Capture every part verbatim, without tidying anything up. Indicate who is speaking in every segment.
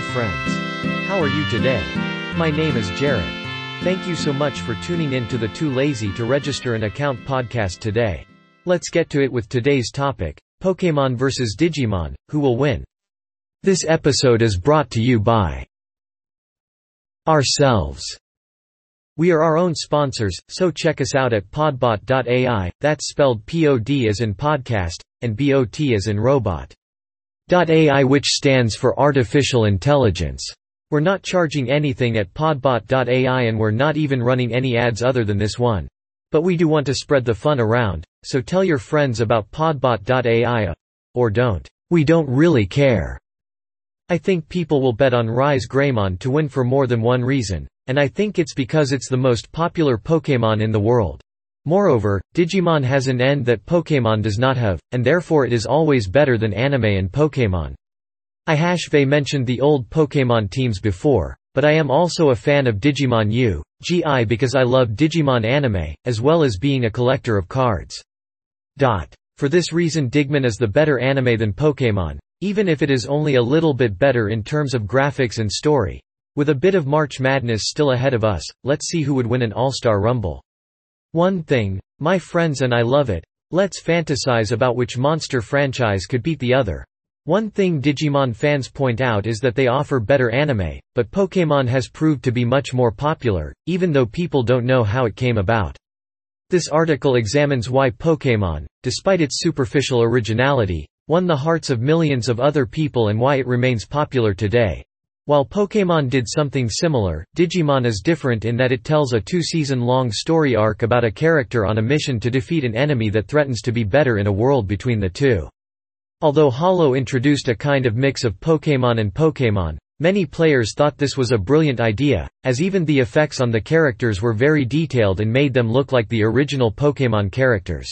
Speaker 1: friends. How are you today? My name is Jared. Thank you so much for tuning in to the Too Lazy to Register an Account podcast today. Let's get to it with today's topic, Pokémon versus Digimon, who will win? This episode is brought to you by ourselves. We are our own sponsors, so check us out at podbot dot A I, that's spelled P O D as in podcast, and B O T as in robot. .A I, which stands for Artificial Intelligence. We're not charging anything at podbot dot A I and we're not even running any ads other than this one. But we do want to spread the fun around, so tell your friends about podbot dot A I. Or don't. We don't really care. I think people will bet on Rise Greymon to win for more than one reason, and I think it's because it's the most popular Pokémon in the world. Moreover, Digimon has an end that Pokémon does not have, and therefore it is always better than anime and Pokémon. I have mentioned the old Pokémon teams before, but I am also a fan of Digimon U G I because I love Digimon anime, as well as being a collector of cards. For this reason Digimon is the better anime than Pokémon, even if it is only a little bit better in terms of graphics and story. With a bit of March Madness still ahead of us, let's see who would win an All-Star Rumble. One thing, my friends, and I love it, let's fantasize about which monster franchise could beat the other. One thing Digimon fans point out is that they offer better anime, but Pokémon has proved to be much more popular, even though people don't know how it came about. This article examines why Pokémon, despite its superficial originality, won the hearts of millions of other people and why it remains popular today. While Pokémon did something similar, Digimon is different in that it tells a two-season-long story arc about a character on a mission to defeat an enemy that threatens to be better in a world between the two. Although Hollow introduced a kind of mix of Pokémon and Pokémon, many players thought this was a brilliant idea, as even the effects on the characters were very detailed and made them look like the original Pokémon characters.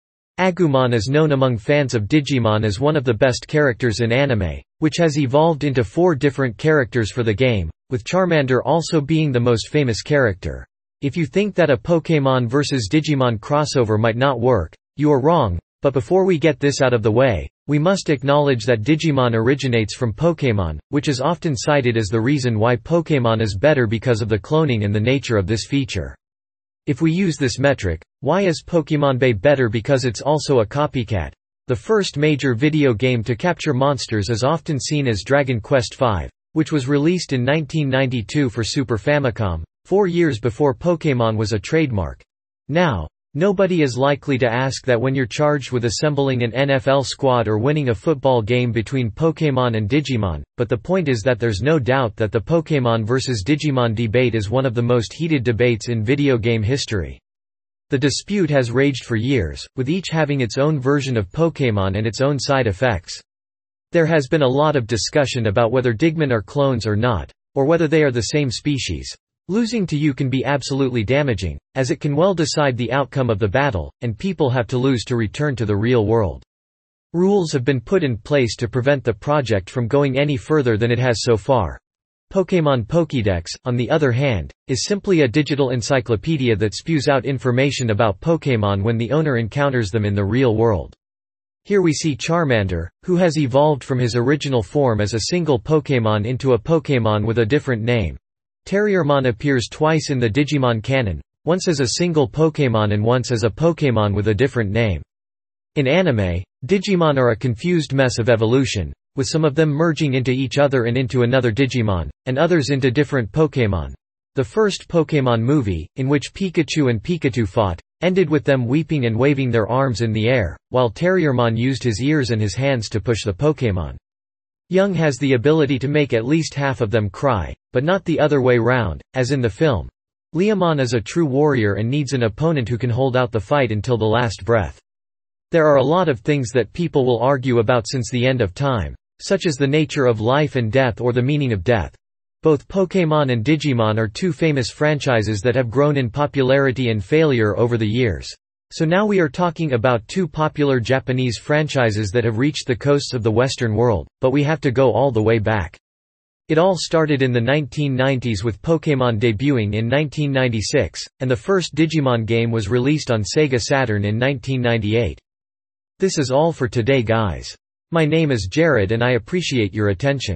Speaker 1: Agumon is known among fans of Digimon as one of the best characters in anime, which has evolved into four different characters for the game, with Charmander also being the most famous character. If you think that a Pokémon versus Digimon crossover might not work, you are wrong, but before we get this out of the way, we must acknowledge that Digimon originates from Pokémon, which is often cited as the reason why Pokémon is better because of the cloning and the nature of this feature. If we use this metric, why is Pokémon Bay better? Because it's also a copycat. The first major video game to capture monsters is often seen as Dragon Quest five, which was released in nineteen ninety-two for Super Famicom, four years before Pokémon was a trademark. Now, nobody is likely to ask that when you're charged with assembling an N F L squad or winning a football game between Pokémon and Digimon, but the point is that there's no doubt that the Pokémon versus Digimon debate is one of the most heated debates in video game history. The dispute has raged for years, with each having its own version of Pokémon and its own side effects. There has been a lot of discussion about whether Digimon are clones or not, or whether they are the same species. Losing to you can be absolutely damaging, as it can well decide the outcome of the battle, and people have to lose to return to the real world. Rules have been put in place to prevent the project from going any further than it has so far. Pokémon Pokédex, on the other hand, is simply a digital encyclopedia that spews out information about Pokémon when the owner encounters them in the real world. Here we see Charmander, who has evolved from his original form as a single Pokémon into a Pokémon with a different name. Terriermon appears twice in the Digimon canon, once as a single Pokémon and once as a Pokémon with a different name. In anime, Digimon are a confused mess of evolution, with some of them merging into each other and into another Digimon, and others into different Pokémon. The first Pokémon movie, in which Pikachu and Pikachu fought, ended with them weeping and waving their arms in the air, while Terriermon used his ears and his hands to push the Pokémon. Young has the ability to make at least half of them cry, but not the other way round, as in the film. Leomon is a true warrior and needs an opponent who can hold out the fight until the last breath. There are a lot of things that people will argue about since the end of time, such as the nature of life and death or the meaning of death. Both Pokémon and Digimon are two famous franchises that have grown in popularity and failure over the years. So now we are talking about two popular Japanese franchises that have reached the coasts of the Western world, but we have to go all the way back. It all started in the nineteen nineties with Pokémon debuting in nineteen ninety-six, and the first Digimon game was released on Sega Saturn in nineteen ninety-eight. This is all for today, guys. My name is Jared and I appreciate your attention.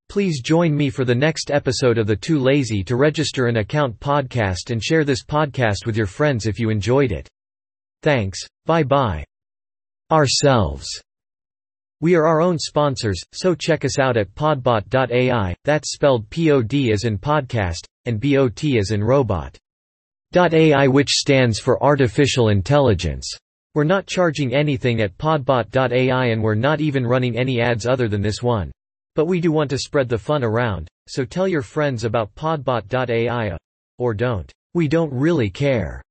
Speaker 1: Please join me for the next episode of the Too Lazy to Register an Account podcast and share this podcast with your friends if you enjoyed it. Thanks, bye-bye. Ourselves. We are our own sponsors, so check us out at podbot dot A I, that's spelled P O D as in podcast, and B O T as in robot. .A I, which stands for Artificial Intelligence. We're not charging anything at podbot dot A I and we're not even running any ads other than this one. But we do want to spread the fun around, so tell your friends about podbot dot A I, or don't. We don't really care.